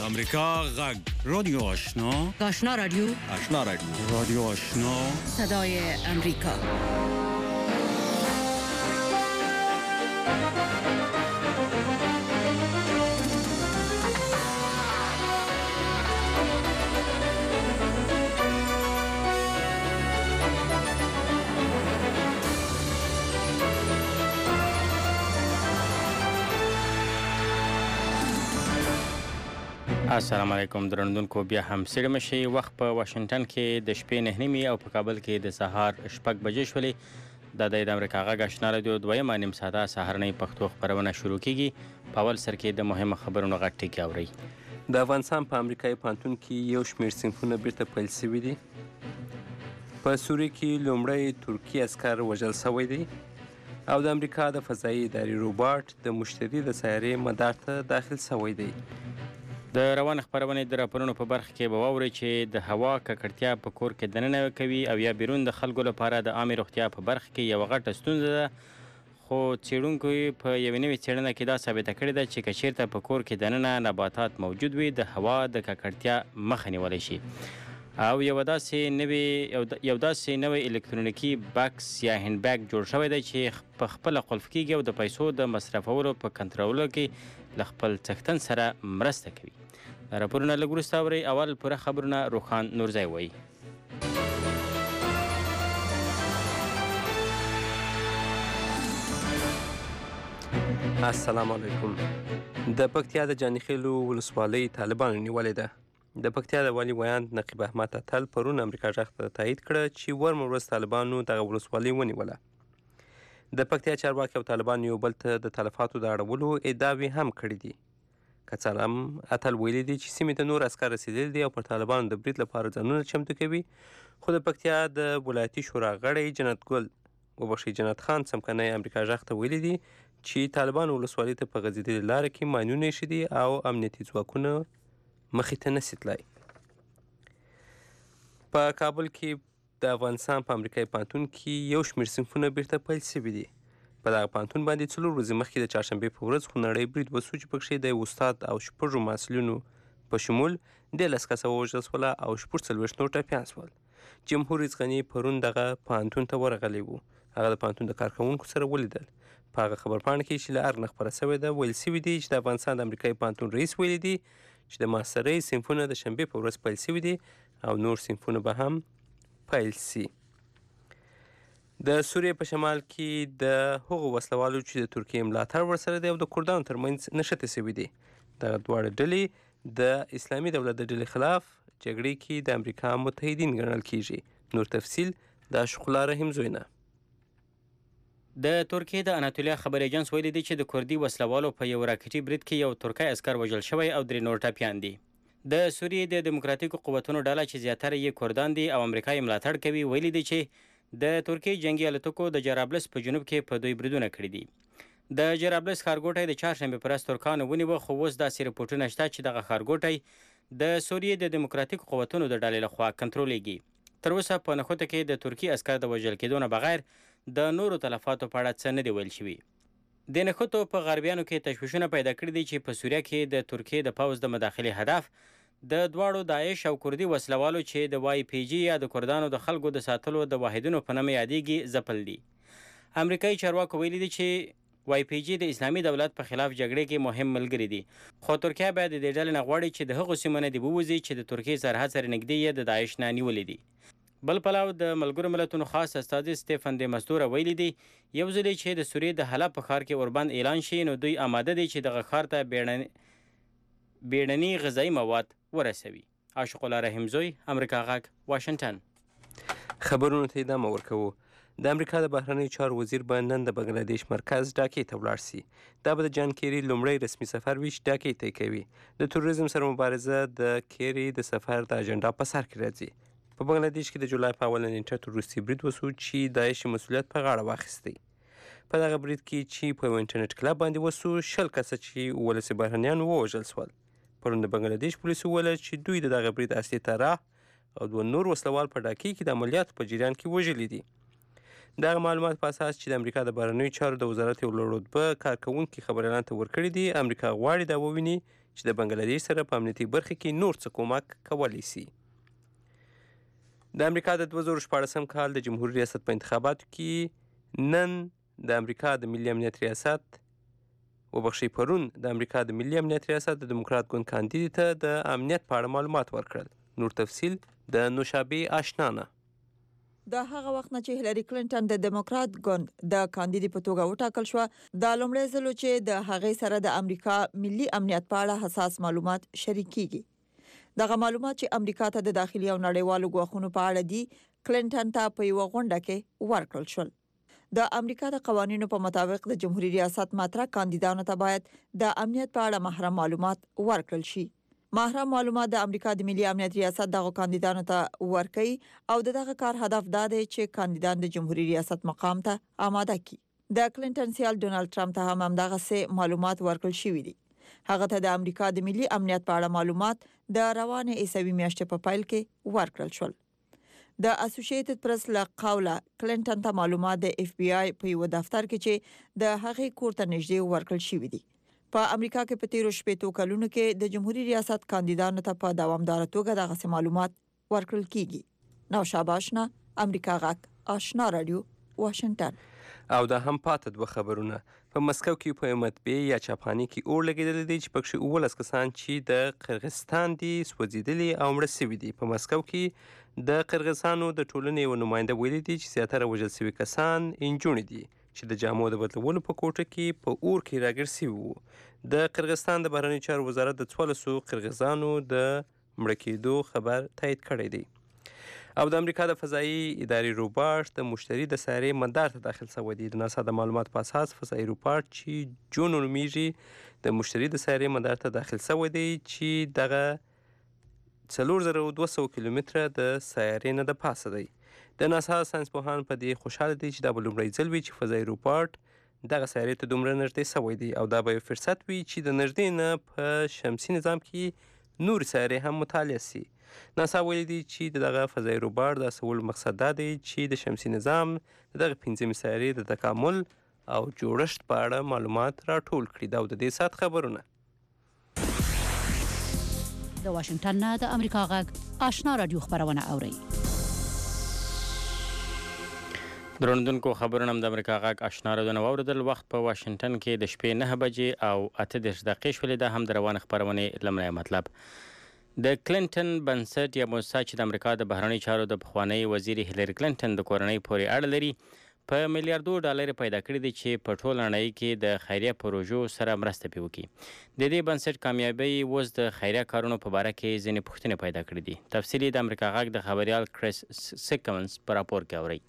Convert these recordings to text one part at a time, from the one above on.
امریکا غږ رادیو آشنا آشنا رادیو رادیو آشنا صدای امریکا. السلام علیکم درنوونکو، بیا هم ستړي مشئ. وخت په واشنگټن کې د شپې 9:30 او په کابل کې د سهار 6 بجې شولې. دا د امریکا غږ آشنا رادیو دویمه نیم ساعته سهارنۍ پښتو خپرونه شروع کیږي. په اول سر کې د مهمو خبرونو غټ ټکی اورئ. د افغانستان په امریکایي پوهنتون کې یو شمېر صنفونه بیرته پیل شوي دي. په سوریه کې لومړی ترکي عسکر وژل شوی دی او د امریکا د فضایي ادارې روباټ د مشتري د سیارې مدار ته داخل شوی دی. د روان خبرونې د راپورونو په برخه کې به واورئ چې د هوا ککړتیا په کور کې دننه کوي او یا بیرون د خلکو لپاره د عامې روغتیا په برخه کې یوه غټه ستونزه ده. خو څېړونکو په یوې نوې څېړنه کې دا ثابته کړې ده چې که چېرته په کور کې دننه نباتات موجود وي د هوا د ککړتیا مخه نیولی شي. او یو داسې نوی الکترونیکي بکس یا هینډ بیګ جوړ شوی دی چې په خپله قلف کېږي او د پیسو د مصرفولو په کنټرولو کې له خپل څښتن سره مرسته کوي. راپورونه لږ وروسته اورئ. اول پوره خبرونه روښان نورزی وایي. السلام علیکم. د پکتیا د جانخیلو ولسوالۍ طالبانو نیولې ده. د پکتیا د والي ویاند نقیب احمد اتل پرون امریکا غږ ته تایید کړه چې ورمه ورځ طالبانو دغه ولسوالۍ ونیوله. د پکتیا چارواکي او طالبانو یو بل ته د تلفاتو د اړولو ادعاوې هم کړي دي. که څه هم اتل ویلي دي چې سیمې ته نور عسکر رسېدلي دي او پر طالبانو د برید لپاره ځانونه چمتو کوي. خو د پکتیا د ولایتي شورا غړی جنت خان څمکنی امریکا غږ ته ویلي دي چې طالبانو ولسوالۍ ته په غځېدلې لاره کې ماینونه ایښي دي او امنیتي ځواکونه مخې ته نشي تللی. په کابل کې د افغانستان په امریکایي پوهنتون کې یو شمېر صنفونه بیرته پیل شوي دي. په دغه پوهنتون باندې 4 ورځې مخکې د چهارشنبې په ورځ خونړی برید وسو چې پکښې د یو استاد او 6 محصلینو په شمول 13 کسه ووژل شول او 46 نور ټپیان شول. جمهور رئیس غني پرون دغه پوهنتون ته ورغلی و. هغه د پوهنتون د کارکوونکو سره ولیدل. په هغه خبرپاڼه کې چې له ارګ نه خپره شوې ده ویل شوي دي چې د افغانستان د امریکایي پوهنتون رئیس ویلي دي چې د ماسترۍ صنفونه د شنبې په ورځ پیل شوي دي او نور صنفونه به هم پیل شي. د سوریې په شمال کې د هغو وسلوالو چې د ترکیې ملاتړ ورسره دی او د کردانو ترمنځ نښتې شوي دي. دغه دواړه ډلې د اسلامي دولت د ډلې خلاف جګړې کې د امریکا متحدین ګڼل کیږي. نور تفصیل د شغلا رحیم زوینه. د ترکیې د اناتولیا خبر ایجنس ویلي دی چې د کردي وسلوالو په یو راکټي برید کې یو ترکی عسکر وژل شوی او 3 نور ټپیان دي. د سوریې د دیموکراتیکو قوتونو ډله چې زیاتره یې کردان دي او امریکا یې ملاتړ کوي ویلي دی چې د ترکیې جنگي الوتکو د جرابلس په جنوب کې په دوی بریدونه کړي دي. د جرابلس ښارګوټی د چهارشنبې په ورځ ترکانو ونیوه، خو اوس داسې رپورټونه شته چې دغه ښارګوټی د سوریې د دیموکراتیکو قوتونو د ډلې لخوا کنټرولېږي. تر اوسه په نښته کې د ترکي عسکر د وژل کېدو نه بغیر د نورو تلفاتو په اړه څه نه دی ویل شوي. د نښتو په غربیانو کې تشویشونه پیدا کړي دي چې په سوریه کې د ترکیې د پوځ د مداخلې هدف د دواړو داعش او کردي وسلوالو چې د وای پی جي یا د کردانو د خلکو د ساتلو د واحدونو په نامه یادېږي ځپل دي. امریکایي چارواکو ویلي دي چې وای پی جي د اسلامي دولت په خلاف جګړې کې مهم ملګري دي. خو ترکیه باید د دې ډلې نه غواړي چې د هغو سیمو نه دې ووځي چې د ترکیې سرحد سره نږدې یې د داعش نه نیولې دي. بل پلو د ملګرو ملتونو خاص استازي سټیفن د مستوره ویلي دي یو ځل چې د سوریې د حلب په ښار کې اوربند اعلان شي نو دوی آماده دي چې دغه ښار ته بیړني غذایي مواد ورسوي. عاشق الله رحیم زوی، امریکا غږ، واشنگټن. خبرونو ته ادامه ورکوو. د امریکا د بهرنیو چارو وزیر به نن د بنګلادیش مرکز ډاکې ته ولاړ شي. دا به د جان کیري لومړی رسمي سفر وي چې ډاکې ته کوي. د تروریزم سره مبارزه د کیري د سفر د اجنډا په سر کې راځي. په بنګلادیش کې د جولای په اوله نیټه تروریستي برید وسو چې داعش مسؤلیت په غاړه واخیستی. په دغه برید کې چې په یو انټرنیټ کلب باندې وسو 20 کسه چې 18 بهرنیان ووژل شول. پرون د بنګلادیش پولیسو وویل چې دوی د دغه برید اصلي طرح او 2 نور وسلوال په ډاکې کې د عملیاتو په جریان کې وژلي دي. دغه معلومات په اساس چې د امریکا د بهرنیو چارو د وزارت یو لوړ رتبه کارکوونکي خبریالانو ته ورکړي دي. امریکا غواړي دا وویني چې د بنګلادیش سره په امنیتي برخه کې نور څه کومک کولی شي. د امریکا د 2014 کال د جمهوریت ریاست په انتخاباتو کې نن د امریکا د ملي امنیت ریاست پرون د امریکا د ملي امنیت ریاست د دیموکرات ګوند کاندید ته د امنیت په اړه معلومات ورکړل. نور تفصیل د نوشابه آشنا نه. د هغه وخت نه چې هیلری کلینټن د دیموکرات ګوند د کاندید په توګه وټاکل شو، د لومړي ځل چې د هغې سره د امریکا ملي امنیت په اړه حساس معلومات شریکيږي. دغه معلومات چې امریکا ته د داخلي او نړیوالو غوښتنو په اړه دي، کلینټن ته په یو غونډه کې ورکړل شول. د امریکا د قوانینو په مطابق د جمهوریت ریاست ماطرح کاندیدانو ته باید د امنیت په اړه محرم معلومات ورکړل شي. محرم معلومات د امریکا د ملي امنیت ریاست دغه کاندیدانو ته ورکړي او دغه کار هدف دا دی چې کاندیدان د جمهوریت ریاست مقام ته آماده کړي. د کلینټن سیال ډونالد ټرمپ ته هم دغه سه معلومات ورکړل شوي دي. هغه ته د امریکا د ملي امنیت په اړه معلومات د روانه عیسوي میاشتې په پیل کې ورکړل شول. د اسوسییټډ پریس له قوله کلینټن ته معلومات د اف بی آی په یو دفتر کې چې د هغې کور ته نږدې ورکړل شوي دي. په امریکا کې په تیرو شپږ کلونو کې د جمهوریت ریاست کاندیدانو ته په دوامدار توګه دغه معلومات ورکړل کیږي. نوشابه آشنا، امریکا غږ، آشنا رادیو، واشنگټن. او دا هم پاتې دوه خبرونه. په مسکو کې په مطبعې یا چاپخانه کې اور لګیدل دي چې پکې 19 کسان چې د قرغیزستان دي سوځیدلي او مړه شوي دي. په مسکو کې د قرغیزانو د ټولنې یو نماینده ویلي دي چې زیاتره وژل شوي کسان انجونې دي چې د جامو د بدلولو په کوټه کې په اور کې راګیر شوي وو. د قرغیزستان د بهرنیو چارو وزارت د 1400 قرغیزانو د مړه کېدو خبر تایید کړی دی. او د امریکا د فضایي ادارې روباټ د مشتري د سیارې مدار ته داخل شوی دی. د ناسا د معلومات په اساس فضایي روباټ چې جون نومیږي د مشتري د سیارې مدار ته داخل شوی دی چې دغه 4200 کیلومتره د سیارې نه د پاسه دی. د ناسا ساینسپوهان په دې خوشاله دي چې دا به لومړی ځل وي چې فضایي روباټ دغه سیارې ته دومره نږدې شوی دی او دا به یو فرصت وي چې د نږدې نه په شمسي نظام کې نور سیارې هم مطالعه شي. ناسا ویلي دي چې دغه فضایي روباټ د اصولو مقصد دا دی چې د شمسي نظام دغه 15 سیارې د تکامل او جوړښت په اړه معلومات راټول کړي. دا د دې سات خبرونه. د واشنگټن نه د امریکا غږ آشنا رادیو خبرونه اوري. درنوونکو خبرونه د امریکا غږ آشنا رادیو اوریدل. وخت په واشنگټن کې د شپې 9 بجې او 8 دقیقې شولې. ده هم د روان خبرونه لمړی مطلب. د کلینټن بنسټ یا موسسه چې د امریکا د بهرنیو چارو د پخوانی وزیر هیلری کلینټن د کورنۍ پورې اړه لري په میلیارډو ډالر پیدا کړی دي چې په ټول نړۍ کې د خیریه پروژو سره مرسته وکړي. د دې بنسټ کامیابی اوس د خیریه کارونو په اړه کې ځینې پوښتنې پیدا کړې دي. تفصیلی د امریکا غږ د خبريال کریس سیکمنز په راپور کې اوري.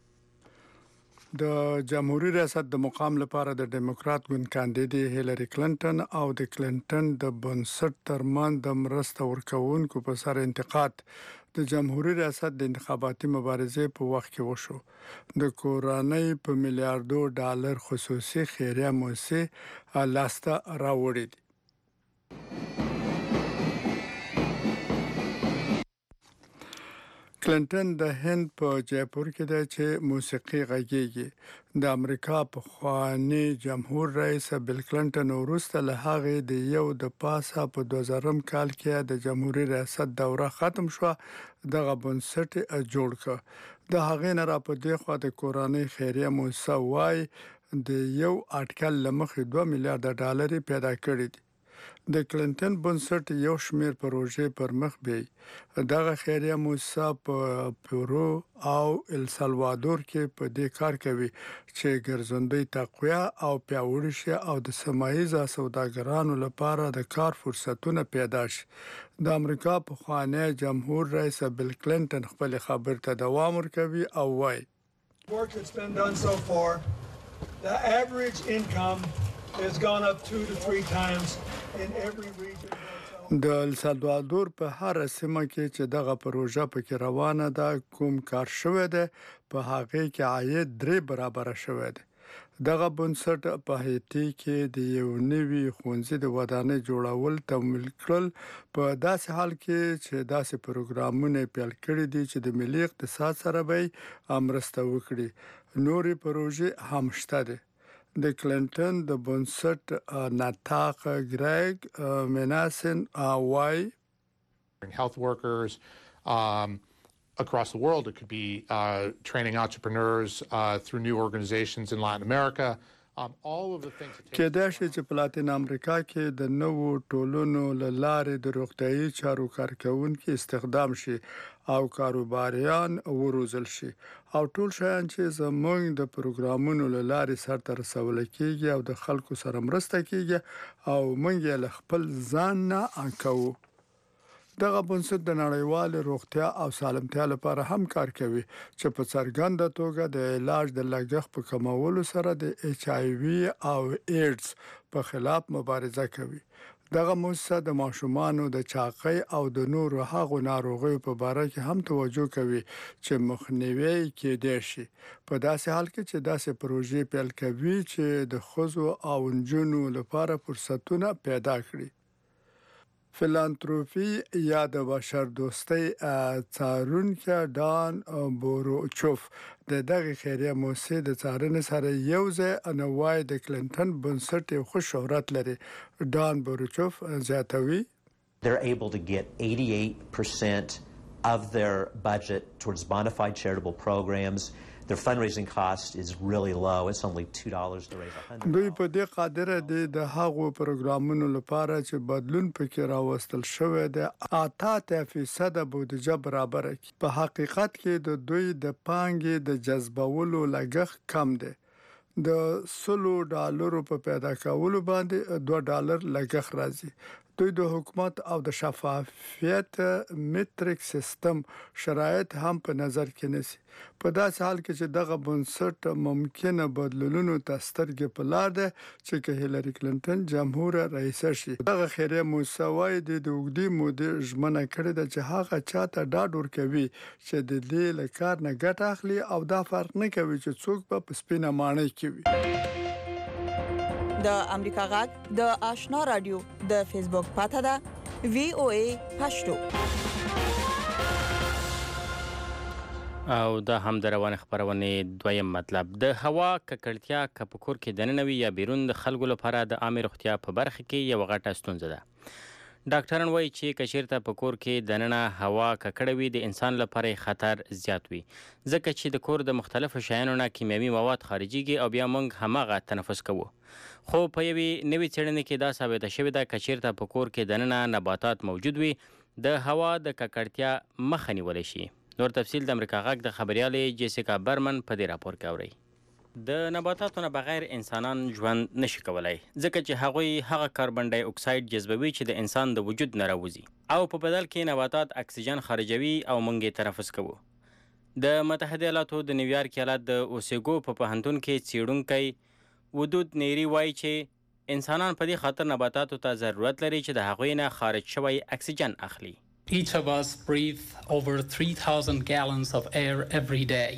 د جمهوریت ریاست د مقام لپاره د دیموکرات ګوند کاندید هیلری کلینټن او د کلینټن د بنسټ ترمن د مرسته ورکوونکو په سر انتقاد د جمهوریت ریاست د انتخاباتي مبارزې په وخت کې وشو. د کورنۍ په میلیارډو ډالر خصوصي خیریه موسسه لاسته راوړې دي. کلینټن د هند په جیپور کې د چې موسیقي غږیږي. د امریکا پخوانی جمهور رئیس بیل کلینټن وروسته له هغه د یو د پاسه په 2000 کال کې د جمهوریت ریاست دوره ختم شو. دغه بنسټ جوړ کړ. د هغه نه را په دې خوا د کورنۍ خیریه موسسه وای د یو اټکل لمخې 2 میلیارډ ډالر پیدا کړی دي. د کلینټن بنسټ یو شمېر پروژې پر مخ بیاي. دغه خیریه موسسه په پیرو او ال سالوادور کې په دې کار کوي چې ګرځندوی تقویه او پیاوړی شي او د سیمایي سوداګرانو لپاره د کار فرصتونه پیدا شي. د امریکا پخوانی جمهور رئیس بیل کلینټن خپل خبر ته دوام ورکوي او وایي work that's been done so far, the average income has gone up 2 to 3 times in every region. د ال سالوادور په هر سیمه کې چې دغه پروژه پکې روانه ده کوم کار شوی دی په هغه کې عاید 3 برابر شوی دی. دغه بنسټ په هیتی کې د یو نوي ښوونځي د ودانۍ جوړول تمویل کړل په داسې حال کې چې داسې پروګرامونه پیل کړي دي چې د ملي اقتصاد سره به مرسته وکړي. نورې پروژې هم شته دي. د کلینټن د بنسټ ناتاق ګریګ مناسن وای health workers across the world. It could be training entrepreneurs through new organizations in Latin America. All of the things کېدای شي چې په لاتین امریکا کې د نوو ټولنو له لارې د روغتیايي چارو کارکونکو استخدام شي او کاروباریان وروزل شي او ټول شیان چې زموږ د پروګرامونو له لارې سرته رسول کېږي او د خلکو سره مرسته کېږي او موږ یې له خپل ځان نه کوو. دغه بنسټ د نړیوال روغتیا او سالمتیا لپاره هم کار کوي چې په څرګنده توګه د علاج د لګښت په کمولو سره د HIV او ایډز په خلاف مبارزه کوي. دغه مؤسسه د ماشومانو د چاقۍ او د نورو هغو ناروغیو په اړه کې هم توجه کوي چې مخنیوي کېدای شي په داسې حال کې چې داسې پروژې پیل کوي چې د ښځو او نجونو لپاره فرصتونه پیدا کړي. فیلانتروپي یا د بشر دوستۍ څارونکي ډان بوروچوف د دغه خیریه موسسې د څارنې سره یو ځای نوای د کلینټن بنسټ یو ښه شهرت لري. ډان بوروچوف زیاتوي They're able to get 88% of their budget towards bona fide charitable programs. Their fundraising cost is really low. It's only $2 to raise $100. دوی په دې قادر دي د هغو پروګرامونو لپاره چې بدلون پکې راوستل شوی دی 8% بودیجه برابر کړي. په حقیقت کې د دوی د پانګې د جذبولو لګښت کم دی. د $100 په پیدا کولو باندې $2 لګښت راځي. دوی د حکومت او د شفافیت میټریک سیستم شرایط هم په نظر کې نیسي. په داسې حال کې چې دغه بنسټ ممکنه بدلونونو ته سترګې په لار ده چې هیلری کلینټن جمهور رئیس شي. دغه خیریه موسسه وايي د اوږدې مودې ژمنه کړې ده چې هغه چاته ډاډ ورکوي چې د دې له کار نه ګټه اخلي او دا فرق نه کوي چې څوک په سپینه ماڼۍ کې وي. د امریکا غږ د آشنا رادیو د فیسبوک پاته ده VOA پښتو. او دا هم د روان خبرونه دویم مطلب د هوا ککړتیا که په کور کې دننه وي یا بیرون د خلکو لپاره د عامه روغتیا په برخه کې یو غټه ستونزه ده. ډاکټران وایي چې کچیرته په کور کې دننه هوا ککړه وي د انسان لپاره خطر زیات وي ځکه چې د کور د مختلفو شیانو نه کیمیاوي مواد خارجيږي او بیا موږ هماغه تنفس کوو. خو په یوې نوې څېړنې کې دا ثابته شوې ده کچیرته په کور کې دننه نباتات موجود وي د هوا د ککړتیا مخه نیولی شي. نور تفصیل د امریکا غږ د خبريالې جیسیکا برمن په دې راپور کې اورئ. د نباتاتو نه بغیر انسانان ژوند نشي کولای ځکه چې هغوی هغه کاربن ډای اکساید جذبوي چې د انسان د وجود نه راوځي او په بدل کې نباتات اکسیجن خارجوي او موږ یې تنفس کوو. د متحده ایالاتو د نیویارک ایالت د اوسیګو په پوهنتون کې څېړونکی ودود نیری وایي چې انسانان په دې خاطر نباتاتو ته ضرورت لري چې د هغوی نه خارج شوی اکسیجن اخلي. Each of us breathe over 3,000 gallons of air every day.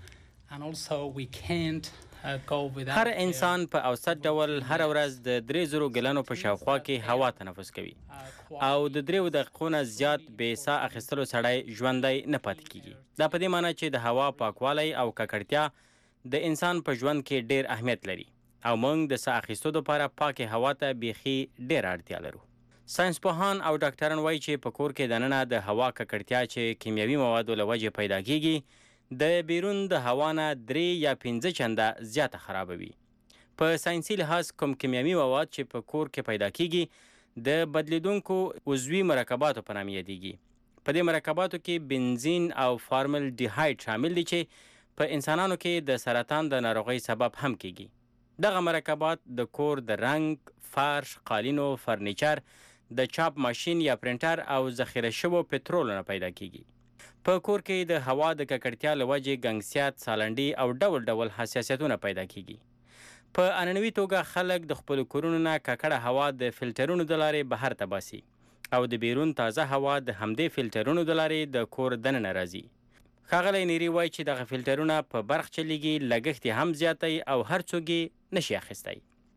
And also we can't go without هر انسان په اوسط ډول هر ورځ د 3,000 ګلانو په شاوخوا کې هوا تنفس کوي او د 3 دقیقو نه زیات بې ساه اخیستلو سړی ژوندی نه پاتې کیږي. دا په دې معنی چې د هوا پاکوالی او ککړتیا د انسان په ژوند کې ډیر اهمیت لري او موږ د ساه اخیستو لپاره پاکه هوا ته بیخي ډیر اړتیا لرو. ساينسپوهان او ډاکټران وایي چې په کور کې دننه د هوا ککړتیا چې کیمیاوي موادو له وجې پیدا کیږي د بیرون د هوا نه 3 یا 5 چنده زیاته خرابوي. په ساينسي لحاظ کوم کیمیاوي مواد چې په کور کې پیدا کیږي د بدلیدونکو عضوي مرکباتو په نامه یادېږي. په دې مرکباتو کې بنزین او فارمل ډیهاید شامل دي چې په انسانانو کې د سرطان د ناروغۍ سبب هم کیږي. دغه مرکبات د کور د رنګ، فرش، قالینو، فرنیچر، د چاپ ماشین یا پرنټر او ذخیره شوو پټرول نه پیدا کیږي. په کور کې د هوا د ککړتیا له وجې ګنګسیات، سالنډي او ډول ډول حساسیتونه پیدا کیږي. په عنعنوي توګه خلک د خپل کورونو نه ککړه هوا د فلټرونو د لارې بهر ته باسي او د بیرون تازه هوا د همدې فلټرونو د لارې د کور دننه راځي. ښاغلی نیری وایي چې دغه فلټرونه په برق چلیږي، لګښت هم زیاتی او هر څوک یې نشي اخیستی.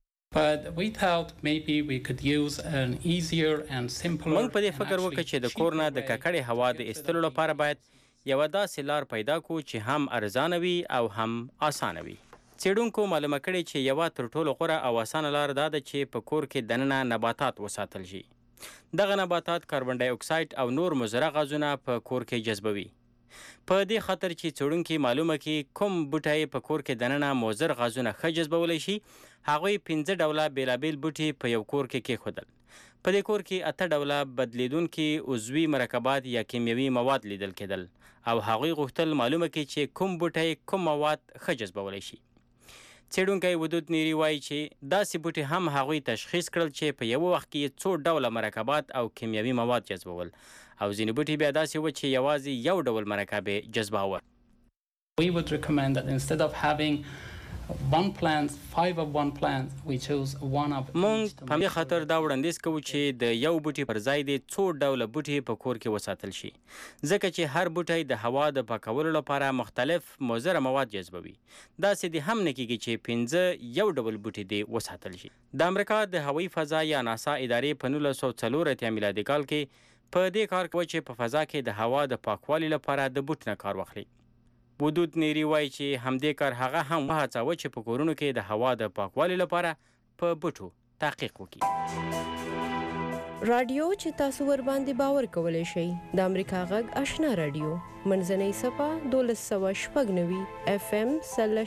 But we thought maybe we could use an easier and simpler. موږ په دې فکر وکړ چې د کور نه د ککړې هوا د ایستلو لپاره باید یو داسې لار پیدا کړو چې هم ارزانه وي او هم اسانه وي. څېړونکو معلومه کړې چې یوه تر ټولو غوره او اسانه لار دا ده چې په کور کې دننه نباتات وساتل شي. دغه نباتات کاربن ډای اکساید او نور مضره غازونه په کور کې جذبوي. په دې خاطر چې څېړونکي معلومه کړي کوم بوټی په کور کې دننه مضر غازونه ښه جذبولی شي، هغوی 15 ډوله بېلابېل بوټي په یو کور کې کېښودل. په دې کور کې 8 ډوله بدلیدونکي عضوي مرکبات یا کیمیاوي مواد لیدل کېدل او هغوی غوښتل معلومه کړي چې کوم بوټی کوم مواد ښه جذبولی شي. څېړونکی ودود نیري وایي چې داسې بوټي هم هغوی تشخیص کړل چې په یوه وخت کې 4 ډوله مرکبات او کیمیاوي مواد جذبول او ځینې بوټي بیا داسې وو چې یوازې یو ډول مرکب یې جذباوه. We would recommend that instead of having 5 of one plant, we choose one of each. مونږ په دې خاطر دا وړاندیز کوو چې د یو بوټي پر ځای د 4 ډوله بوټي په کور کې وساتل شي، ځکه چې هر بوټی د هوا د پاکولو لپاره مختلف مضره مواد جذبوي. داسې د هم نه کېږي چې 15 یو ډول بوټي دې وساتل شي. د امریکا د هوایي فضا یا ناسا ادارې په 1904 میلادي کال کې په دې کار کوي چې په فضا کې د هوا د پاکوالي لپاره د بوټ نه کار واخلي. ودود نیری وایي چې همدې کار هغه هم وهڅاوه چې په کورونو کې د هوا د پاکوالي لپاره په بوټو تحقیق وکړي. رادیو چې تاسو ور باندې باور کولای شئ د امریکا غږ آشنا رادیو منځنۍ صفه 1296 FM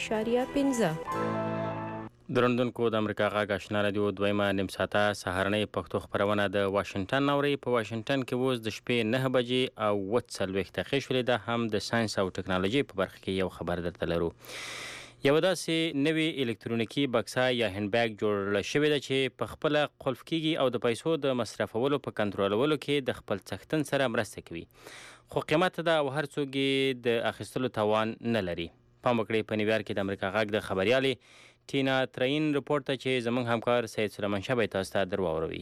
0.15. درندونکو د امریکا غږ آشنا رادیو دویمه نیم ساعته سهارنۍ پښتو خپرونه د واشنگټن اورئ. په واشنگټن کې اوس د شپې 9 بجې او 40 دقیقې شولې ده. هم د ساینس او ټکنالوژي په برخه کې یو خبر درته لرو. یو داسې نوې الکترونیکي بکسه یا هینډ بیگ جوړه شوې ده چې په خپله قلف کېږي او د پیسو د مصرفولو په کنټرولولو کې د خپل څښتن سره مرسته کوي، خو قیمت ده او هر څوک یې د اخیستلو توان نه لري. پام وکړئ په نیویارک کې د امریکا غږ د خبریالې ټینا ترین رپورټ ته چې زموږ همکار سید سلیمان شاه به تاسو ته درواوروي.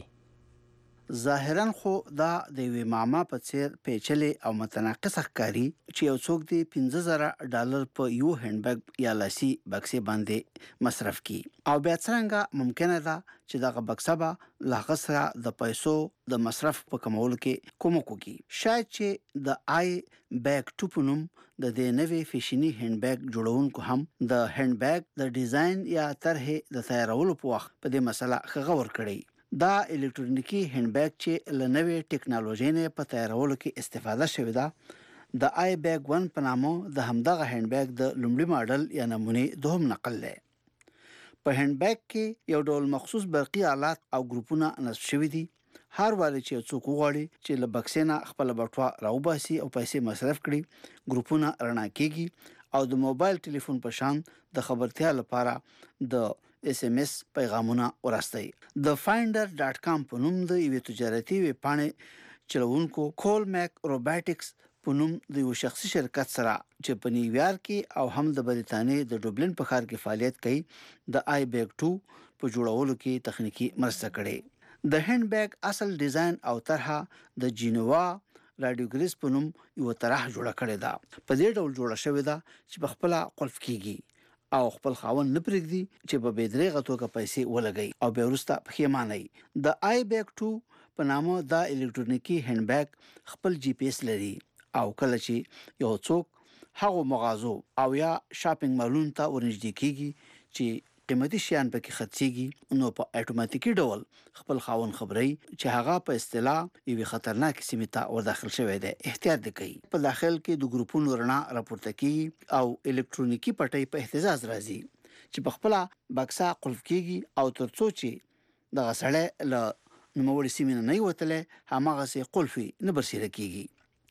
ظاهرا خو دا د یوې معما په څیر پیچلې او متناقض ښکاري چې یو څوک د $15,000 په یو هینډ بیگ یا لاسي بکسې باندې مصرف کړي او بیا څرنګه ممکنه ده چې دغه بکسه به له هغه سره د پیسو د مصرف په کمولو کې کومک وکړي. شاید چې د آی بیگ 2 په نوم د دې نوې فیشني هینډ بیگ جوړونکو هم د هینډ بیگ د ډیزاین یا طرحې د تیارولو په وخت په دې مسله ښه غور کړی. دا الکترونیکی هینډ بیگ چې له نوې ټکنالوژي نه په تیارولو کې استفاده شوې ده د آی بیگ 1 په نامه د همدغه هینډ بیگ د لومړي ماډل یا نمونې دوهم نقل دی. په هینډ بیگ کې یو ډول مخصوص برقي آلات او ګروپونه نصب شوي دي. هر واري چې څوک وغواړي چې له بکسې نه خپل بټوه راوباسي او پیسې مصرف کړي، ګروپونه رڼا کېږي او د موبایل ټلیفون په شان د خبرتیا لپاره د SMS پیغامونه ورستي. د finder.com په نوم د یو تجارتي ویب پاڼې چلوونکو کول میک روباټکس په نوم د یو شخصي شرکت سره چې په نیویارک کې او هم د بریتانیې د ډوبلن په ښار کې فعالیت کوي د آی بیگ 2 په جوړولو کې تخنیکی مرسته کړې. د هینډ بیگ اصل ډیزاین او طرحه د جینوا رادیوګریس په نوم یو طرح جوړه کړې ده. په دې ډول جوړه شوې ده چې په خپل قلف کېږي او خپل خاوند نه پرېږدي چې په بېدریغه توګه پیسې ولګي او بیا وروسته پښیمانوي. د آی بیگ 2 په نامه دا الکترونیکی هینډ بیگ خپل GPS لري او کله چې یو څوک هغه مغازو او یا شاپینګ مالونو ته ورنږدې کېږي چې قیمتي شیان پکې خرڅېږي نو په اتوماتیکي ډول خپل خاوند خبري چې هغه په اصطلاح یوه خطرناک سیمه ته ور داخل شوی دی. احتیاط وکړي. په داخل کې د ګروپونو رڼا راپورته کیږي او الکترونیکی پټۍ په اهتزاز راځي چې په خپل بکسه قلف کیږي او ترڅو چې دغه سړی له نوموړي سیمې نه وتله هماغه سي قلفي نه برسېره کیږي.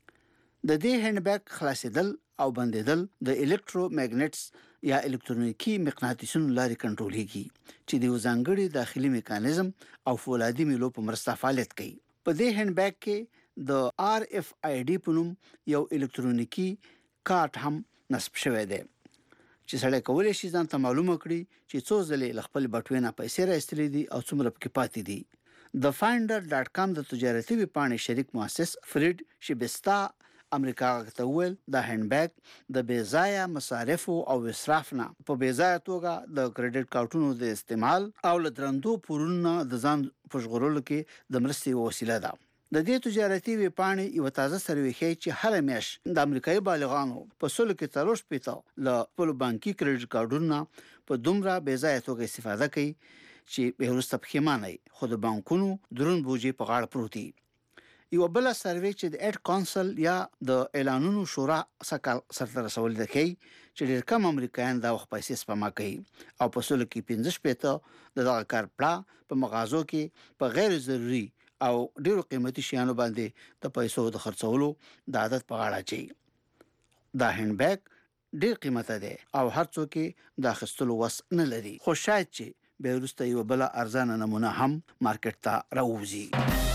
د دې هینډ بیگ خلاصېدل او بندېدل د الکترومګنیټس یا الکترونیکی مقناطیسونو لارې کنټرولېږي چې د یو ځانګړي داخلي میکانیزم او فولادي میلو په مرسته فعالیت کوي. په دې هینډ بیگ کې د RFID په نوم یو الکترونیکی کارت هم نصب شوی دی چې سړی کولی شي ځان ته معلومه کړي چې څو ځلې له خپل بټوې نه پیسې راایستلې دي او څومره پکې پاتې دي. د finder.com د تجارتي ویب پاڼې شریک مؤسس فرید شبستا امریکا ته ویل د هینډ بیگ د بیځایه مصارفو او اسراف نه په بیځایه توګه د کریډټ کارتونو د استعمال او لدرندو پورونه د ځان پښغورلو کې د مرستې وسیله ده. د دې تجارتي ویپاڼې یو تازه سروې ښیي چې هر میاشت د امریکایي بالغانو په سلو کې 3 له خپل بانکي کریډټ کارډونو په دومره بې ځایه توګه استفاده کوي چې به وروسته پښیمانه خو د بانکونو درون بوجي په غاړه پروت دي. یو بل سروې چې د اډ کونسل یا د اعلانونو شورا سره رسول دي چې ډېر کم امریکایان دا وخت پیسې سپما کوي او په سلو کې 15 د دغه کار پړه په مغازو کې په غیر ضروري او ډېرو قیمتي شیانو باندې د پیسو د خرڅولو د عادت په غاړه چي. دا هند بیگ ډېر قیمته ده او هر څوک د اخیستلو وس نه لري خو شاید چې به وروسته یو بل ارزانه نمونه هم مارکیټ ته راوځي.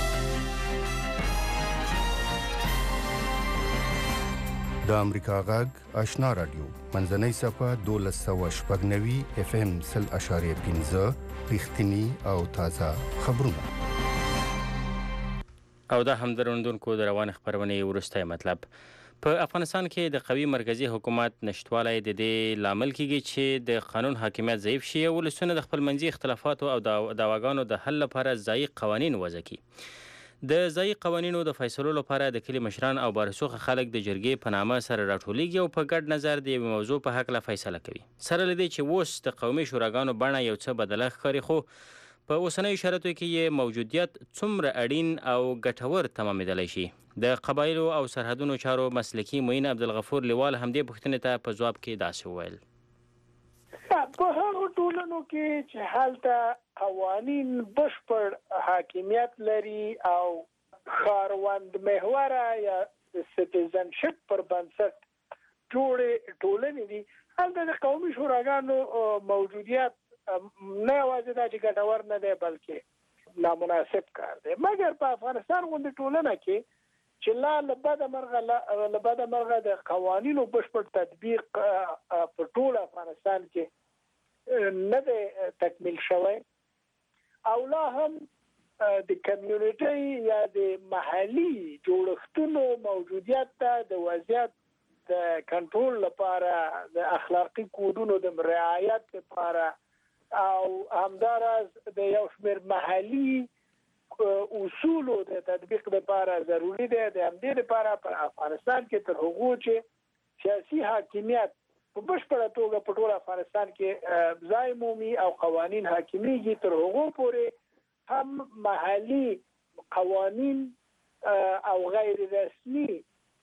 د امریکا غږ آشنا رادیو منځنۍ صفه 1290 FM 0.15 رښتینی او تازه خبرونه. او دا هم دروندونکو د روان خبرونه ورسته مطلب په افغانستان کې د قوي مرکزی حکومت نشټوالی د دې لامل کیږي چې د قانون حاکمیت ضعیف شي او ولسونه د خپل منځي اختلافات او دعواګانو د حل لپاره ځایي قوانین وضع کړي. د ځایي قوانینو د فیصلو لپاره د کلي مشران او بارسوخه خلک د جرګې په نامه سره راټولیږي او په ګډ نظر د یوې موضوع په هکله فیصله کوي. سره له دې چې اوس د قومي شوراګانو بڼه یو څه بدله ښکاري خو په اوسنیو شرایطو کې یې موجودیت څومره اړین او ګټور تمامېدلی شي. د قبایلو او سرحدونو چارو مسلکي معین عبدالغفور لیوال همدې پوښتنې ته په ځواب کې داسې وویل. په هغو ټولنو کې چې هلته قوانین بشپړ حاکمیت لري او ښاروند محوره یا سټیزنشپ پر بنسټ جوړې ټولنې دي، هلته د قومي شوراګانو موجودیت نه یوازې دا چې ګټور نه دی بلکې نامناسب کار دی. مګر په افغانستان غوندې ټولنه کې چې له بده مرغه د قوانینو بشپړ تطبیق په ټول افغانستان کې نه دی تکمیل شوی او لا هم د کمیونټي یا د محلي جوړښتونو موجودیت ته د وضعیت د کنټرول لپاره د اخلاقی کودونو د رعایت لپاره او همدارس د یو شمېر محلي اصولو د تطبیق لپاره ضروری دی. د همدې لپاره په افغانستان کې تر هغو چې سیاسي حاکمیت په بشپړه توګه په ټول افغانستان کې ځای مومي او قوانین حاکمیږي تر هغو پورې هم محلي قوانین او غیر رسمي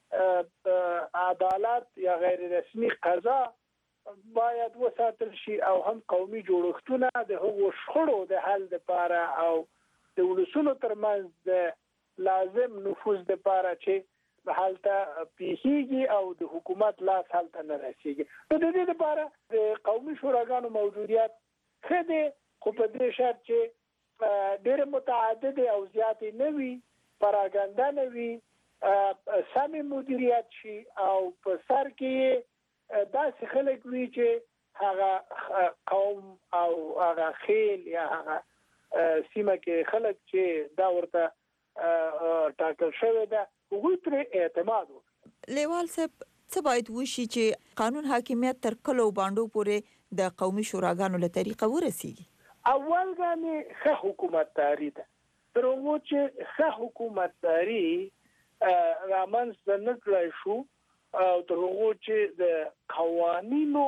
عدالت یا غیر رسمي قضا باید وساتل شي او هم قومي جوړښتونه د هغو شخړو د حل لپاره او د ولسونو ترمنځ د لازم نفوذ لپاره چې هلته پیښیږي او د حکومت لاس هلته نه رسیږي. نو د دې لپاره د قومي شوراګانو موجودیت ښه دی خو په دې شرط چې ډېر متعدد او زیاتې نه وي، پراګنده نه وي، سمې مدیریت شي او په سر کې داسې خلک وي چې هغه قوم او هغه خیل یا هغه سیمه کې خلک چې دا ورته ټاکل شوی ده هغوی پرې اعتماد وکړي. لیوال صاحب څه باید وشي چې قانون حاکمیت تر کلو باندې پورې د قومي شوراګانو له طریقه ورسیږي؟ اول ګامې ښه حکومتداري ده. تر هغو چې ښه حکومتداري رامنځته نه کړی شو او تر هغو چې د قوانینو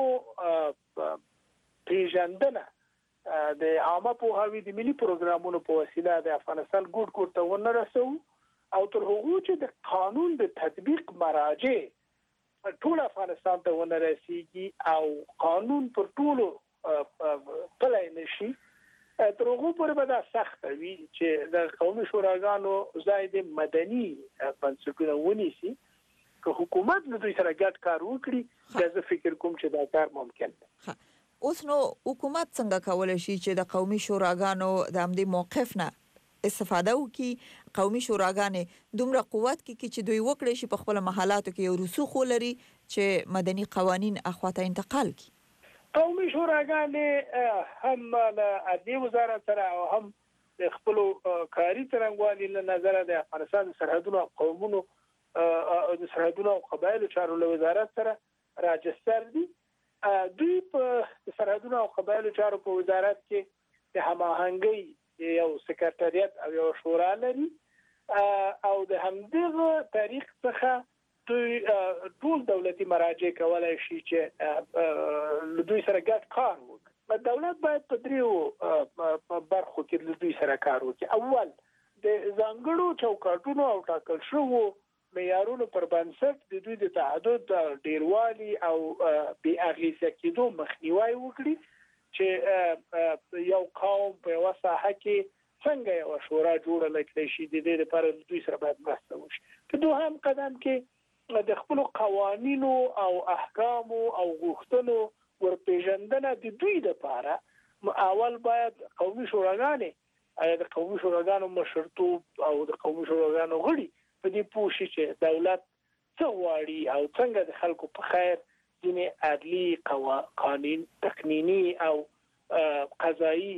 پیژندنه د عامه پوهاوي د ملي پروګرامونو په وسیله د افغانستان ګوټ ګوټ ته ونه رسو او تر هغو چې د قانون د تطبیق مراجع ټول افغانستان ته ونه رسیږي او قانون پر ټولو پلی نشي تر هغو پورې به دا سخته وي چې د قومي شوراګانو ځای د مدني بنسټونو ونیسي. که حکومت له دوی سره ګډ کار وکړي زه فکر کوم چې دا کار ممکن دی. اوس نو حکومت څنګه کولای شي چې د قومي شوراګانو د همدې موقف نه استفاده وکړي؟ قومي شوراګانې دومره قوت کې چې دوی وکړي شي په خپل محلاتو کې یو رسوخ ولري چې مدني قوانین اخواته انتقال کړي. قومي شوراګانې هم له عدلیې وزارت سره او هم د خپلو کاري څرنګوالي له نظره د افغانستان د سرحدونو او قومونو د سرحدونو او قبایلو چارو له وزارت سره راجستر دي. دوی په سرحدونو او قبایلو چارو په وزارت کې د هماهنګۍ یو سکرټریت او یو شورا لري او د همدغه تاریخ څخه دوی ټول دولتي مراجع کولای شي چې دوی سره ګډ کار وکړي. دولت باید په دریو برخو کې له دوی سره کار وکړي. اول د ځانګړو چوکاټونو او ټاکل شوو معیارونو پر بنسټ د دوی د تعدد ډیروالي او بې اغېزه کېدو مخنیوی وکړي چې یو قوم په یوه ساحه کې څنګه یوه شورا جوړه کړی شي. د دې لپاره دوی سره باید مرسته وشي. په دوهم قدم کې د خپلو قوانینو او احکامو او غوښتنو ورپېژندنه د دوی لپاره اول باید قومي شوراګانې د قومي شوراګانو مشرتوب او د قومي شوراګانو غړي په دې پوه شي چې دولت څه غواړي او څنګه د خلکو په خیر ځینې عدلي قانون تقنیني او قضایي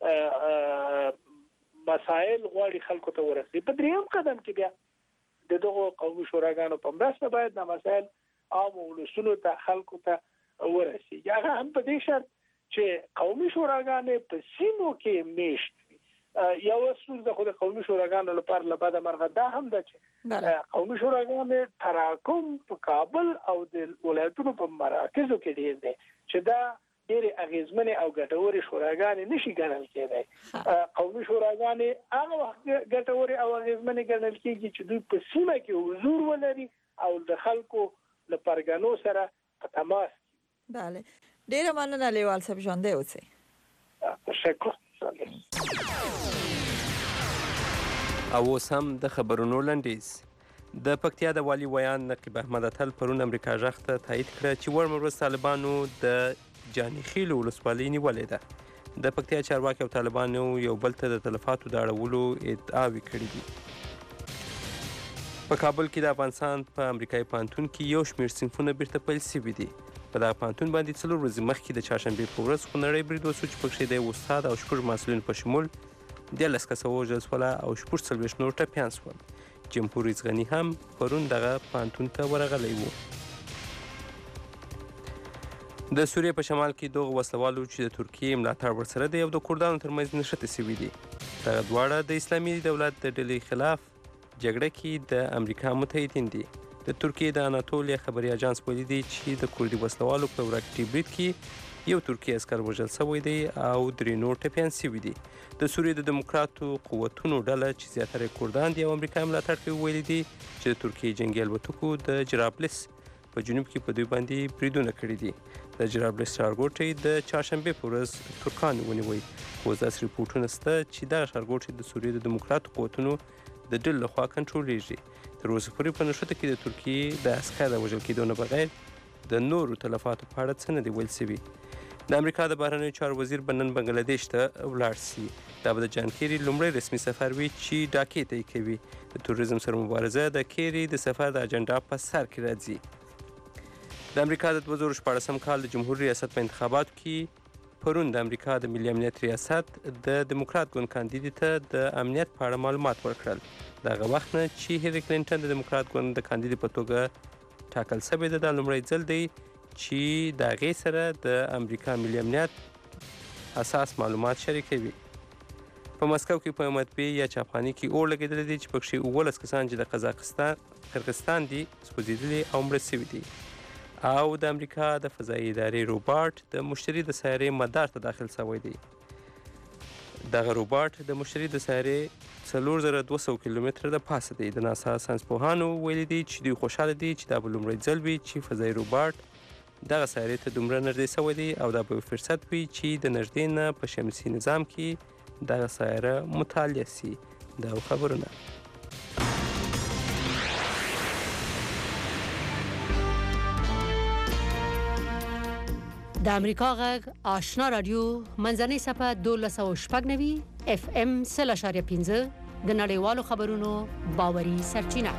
مسائل غواړي خلکو ته ورسي. په دریم قدم کې بیا د دغو قومي شوراګانو په مرسته باید دا مسائل عام ولسونو ته خلکو ته ورسي. هغه هم په دې شرط چې قومي شوراګانې په سیمو کې میشت وي. یو ستونزه خو د قومي شوراګانو لپاره له بده مرغه دا هم ده چې قومي شوراګانې تراکم په کابل او د ولایتونو په مراکزو کې ډېر دی چې دا ډېرې اغېزمنې او ګټورې شوراګانې نشي ګڼل کېدی. قومي شوراګانې هغه وخت ګټورې او اغېزمنې ګڼل کېږي چې دوی په سیمه کې حضور ولري او د خلکو له پرګنو سره په تماس. بله ډیره مننه لیوال صاحب، ژوندی اوسئ. تشکر. او اوس هم د خبرونو لنډیز. د پکتیا د والي ویان نقیب احمد اتل پرون امریکا غږ ته تایید کړه چې ورمه ورځ طالبانو د جاني خیلو ولسوالۍ نیولې ده. د پکتیا چارواکي او طالبانو یو بل ته د تلفاتو د اړولو ادعاوې کړې دي. په کابل کې د افغانستان په امریکایي پوهنتون کې یو شمېر صنفونه بیرته پیل شوي دي. په دغه پوهنتون باندې 4 ورځې مخکې د چهارشنبې په ورځ خونړی برید وشو چې پکښې د یو استاد او 6 محصلینو په شمول 13 کسه ووژل شوله او 40 نور ټپیان شول. جمهور رئیس غني هم پرون دغه پوهنتون ته ورغلی و. د سوریې په شمال کې دغه وسلوالو چې د ترکیې ملاتړ ورسره دی او د کردانو ترمنځ نښتې شوي دي. دغه دواړه د اسلامي دولت د ډلې خلاف جګړه کې د امریکا متحدین دي. د ترکیې د اناتولیا خبري اژانس ویلي دی چې د کردي وسلوالو په راکټي برید کې یو ترکیه عسکر وژل شوی دی او 3 نور ټپیان شوي دي. د سوریې د دیموکراتو قوتونو ډله چې زیاتره کردان دي او امریکا ملاتړ کوي ویلي دي چې د ترکیې جنګي الوتکو د جرابلس په جنوب کې په دوی باندې بریدونه کړي دي. د جرابلس ښارګوټی د چهارشنبې په ورځ ترکان ونیوی، خو داسې ریپورټونه شته چې دغه ښارګوټی د سوریې د دیموکراتو قوتونو د ډلې لخوا کنټرولېږي. تر اوسه پورې په نښته کې د ترکیې د عسکر د وژل کېدو نه بغیر د نورو تلفاتو په اړه څه نه دي ویل شوي. د امریکا د بهرنیو چارو وزیر به نن بنګلادیش ته ولاړ شي. دا به د جان کیري لومړی رسمي سفر وي چې ډاکې ته یې کوي. د توریزم سره مبارزه د کیري د سفر د اجنډا په سر کې راځي. د امریکا د 2014 کال د جمهور ریاست په انتخاباتو کې پرون د امریکا د ملي امنیت ریاست د دیموکرات ګوند کاندید ته د امنیت په اړه معلومات ورکړل. دغه وخت نه چې هیلری کلینټن د دیموکرات ګوند د کاندید په توګه ټاکل شوې ده، دا لومړی ځل دی چې د هغې سره د امریکا ملي امنیت اساس معلومات شریکوي. په مسکو کې په مطبعې یا چاپخانې کې اور لګېدلی دی چې پکښې 19 کسان چې د قرغستان دي سوځېدلي او مړه شوي دي. او د امریکا د فضایي ادارې روباټ د مشتري د سیارې مدار ته داخل شوی دی. دغه روباټ د مشتري د سیارې 4200 کیلومتره د پاسه دی. د ناسا ساینسپوهانو ویلي دي چې دوی خوشحاله دي چې دا به لومړی ځل وي چې فضایي روباټ دغه سیارې ته دومره نږدې شوی دی او دا به فرصت وي چې د نږدې نه په شمسي نظام کې دغه سیاره مطالعه شي. دا خبرونه د امریکا غږ آشنا رادیو منځنۍ صفحه 1290 اف ام 0.5 د نړیوالو خبرونو باوري سرچینه.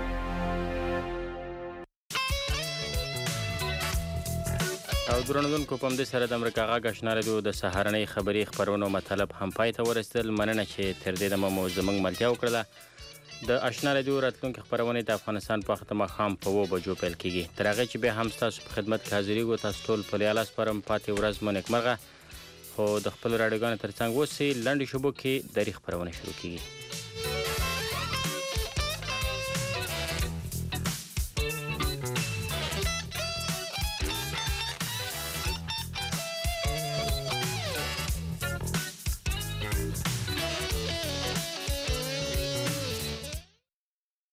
او درنوونکو په همدې سره د امریکا غږ آشنا رادیو د سهارنۍ خبري خبرونو مطلب هم پای ته ورسېدل. مننه چې تر دې دمه مو زموږ ملتیا وکړله. د آشنا رادیو راتلونکي خبرونه د افغانستان په وخت ماښام په 2 بجو پیل کیږي. تر هغه چې بیا هم تاسو په خدمت کې حاضرېږو. تاسو ټول په لیاله سپارم. پاتې ورځ مو نیکمرغه. خو د خپل راډیوګانو ترڅنګ اوسئ. لنډې شبو کې دري خبرونه شروع کیږي.